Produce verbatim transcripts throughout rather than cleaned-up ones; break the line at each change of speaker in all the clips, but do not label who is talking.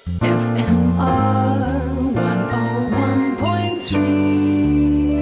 F M R one oh one point three.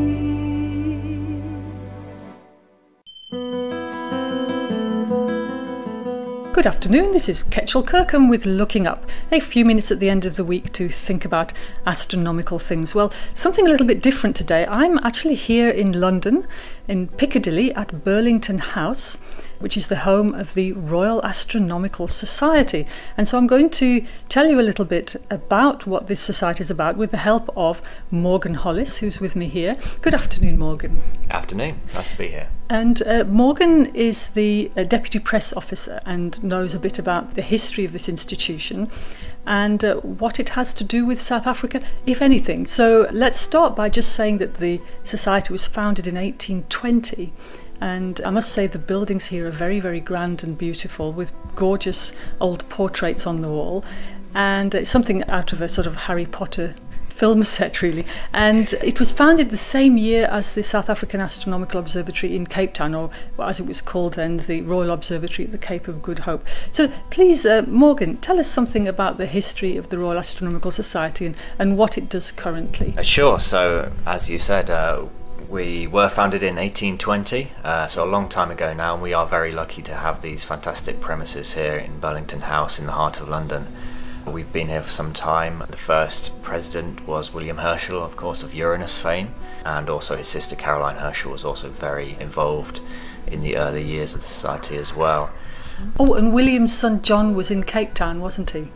Good afternoon, this is Ketchel Kirkham with Looking Up, a few minutes at the end of the week to think about astronomical things. Well, something a little bit different today. I'm actually here in London, in Piccadilly at Burlington House, which is the home of the Royal Astronomical Society. And so I'm going to tell you a little bit about what this society is about with the help of Morgan Hollis, who's with me here. Good afternoon, Morgan.
Afternoon, nice to be here.
And uh, Morgan is the uh, Deputy Press Officer and knows a bit about the history of this institution and uh, what it has to do with South Africa, if anything. So let's start by just saying that the society was founded in eighteen twenty. And I must say the buildings here are very, very grand and beautiful with gorgeous old portraits on the wall. And it's something out of a sort of Harry Potter film set, really. And it was founded the same year as the South African Astronomical Observatory in Cape Town, or as it was called then, the Royal Observatory at the Cape of Good Hope. So please, uh, Morgan, tell us something about the history of the Royal Astronomical Society and, and what it does currently.
Uh, sure, so as you said, uh, we were founded in eighteen twenty, uh, so a long time ago now, and we are very lucky to have these fantastic premises here in Burlington House in the heart of London. We've been here for some time. The first president was William Herschel, of course, of Uranus fame, and also his sister Caroline Herschel was also very involved in the early years of the society as well.
Oh, and William's son John was in Cape Town, wasn't he?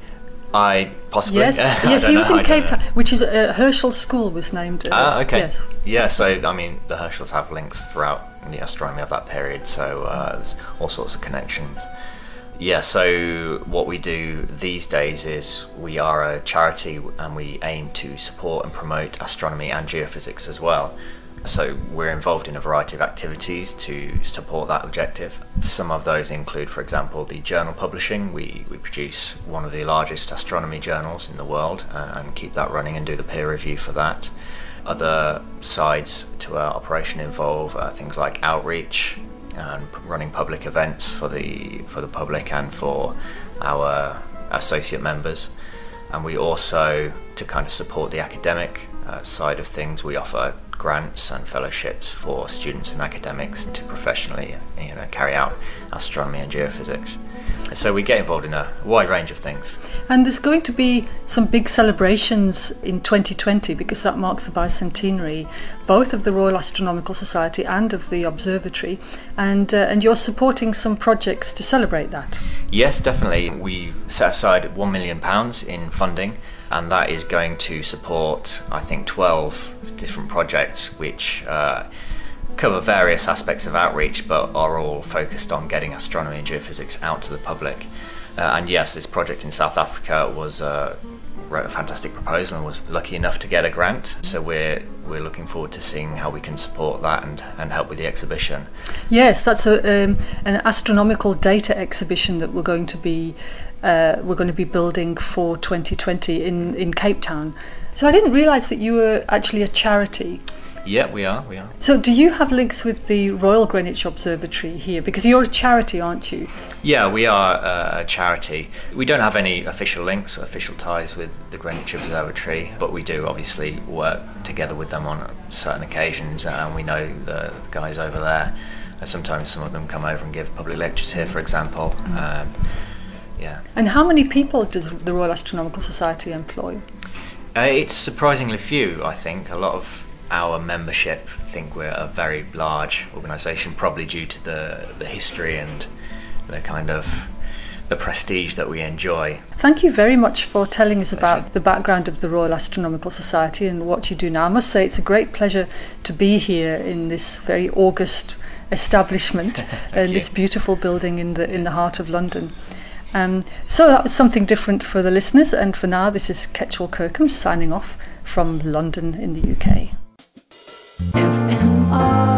I possibly
yes, yes, he was
know,
in Cape Town, which is uh, Herschel School was named. Uh,
ah, okay.
Yes.
Yeah, so I mean, the Herschels have links throughout the astronomy of that period, so uh, there's all sorts of connections. Yeah, so what we do these days is we are a charity and we aim to support and promote astronomy and geophysics as well. So we're involved in a variety of activities to support that objective. Some of those include, for example, the journal publishing. We, we produce one of the largest astronomy journals in the world uh, and keep that running and do the peer review for that. Other sides to our operation involve uh, things like outreach and running public events for the for the public and for our associate members. And we also, to kind of support the academic uh, side of things, we offer grants and fellowships for students and academics to professionally, you know, carry out astronomy and geophysics. And so we get involved in a wide range of things.
And there's going to be some big celebrations in twenty twenty because that marks the bicentenary, both of the Royal Astronomical Society and of the Observatory. And uh, and you're supporting some projects to celebrate that.
Yes, definitely. We've set aside one million pounds in funding, and that is going to support, I think, twelve different projects which uh, cover various aspects of outreach but are all focused on getting astronomy and geophysics out to the public. Uh, and yes, this project in South Africa was uh, wrote a fantastic proposal and was lucky enough to get a grant. So we're we're looking forward to seeing how we can support that and, and help with the exhibition.
Yes, that's a, um, an astronomical data exhibition that we're going to be uh, we're going to be building for twenty twenty in, in Cape Town. So I didn't realise that you were actually a charity.
Yeah, we are, we are.
So do you have links with the Royal Greenwich Observatory here? Because you're a charity, aren't you?
Yeah, we are uh, a charity. We don't have any official links, official ties with the Greenwich Observatory, but we do obviously work together with them on certain occasions, and we know the guys over there. And sometimes some of them come over and give public lectures here, for example. Mm. Um, yeah.
And how many people does the Royal Astronomical Society employ?
Uh, it's surprisingly few, I think. A lot of our membership think we're a very large organisation, probably due to the the history and the kind of the prestige that we enjoy.
Thank you very much for telling us about the background of the Royal Astronomical Society and what you do now. I must say it's a great pleasure to be here in this very august establishment in this beautiful building in the in the heart of London. Um, so that was something different for the listeners, and for now this is Ketchel Kirkham signing off from London in the U K. F M R